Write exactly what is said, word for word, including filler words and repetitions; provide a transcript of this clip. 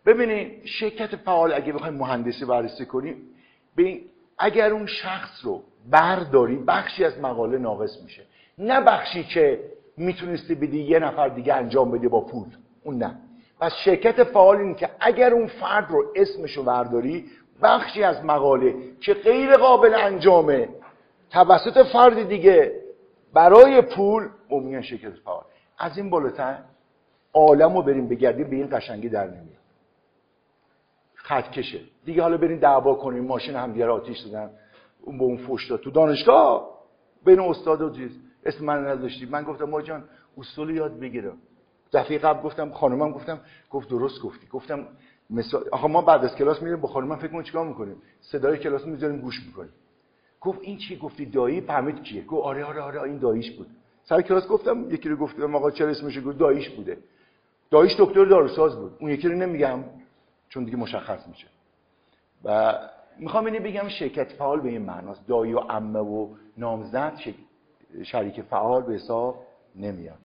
ببینید شرکت فعال اگه بخوایم مهندسی بررسی کنیم، ببین اگر اون شخص رو برداری بخشی از مقاله ناقص میشه، نه بخشی که میتونستی بدی یه نفر دیگه انجام بده با پول، اون نه. پس شرکت فعال این که اگر اون فرد رو اسمشو برداری، بخشی از مقاله که غیر قابل انجامه توسط فرد دیگه برای پول، میگن شرکت فعال. از این بالاتر عالمو بریم بگردیم به این قشنگی در نمیاد. خط کشه دیگه، حالا بریم دعوا کنیم، ماشین هم دیگه آتیش دادن، اون به اون فحش داد تو دانشگاه بین استاد و چیز، اسم من نداشتی. من گفتم ما جان اصول یاد بگیرم. دفعه قبل گفتم خانومم، گفتم گفت درست گفتی. گفتم مثلا آخه ما بعد از کلاس میریم با خانومم فکر کنیم چیکار میکنیم، صدای کلاس میذاریم گوش میکنیم. گفت این چی گفتی دایی؟ فهمید کیه؟ گفت آره آره آره این داییش بود. سر کلاس گفتم یکی رو گفتم آقا چرا اسمش گفت داییش بوده. داییش دکتر داروساز بود. اون یکی رو نمیگم چون دیگه مشخص میشه. و میخوام اینو بگم شرکت فعال به این معناست، دایی و عمه و نامزد شریک فعال به حساب نمیاد.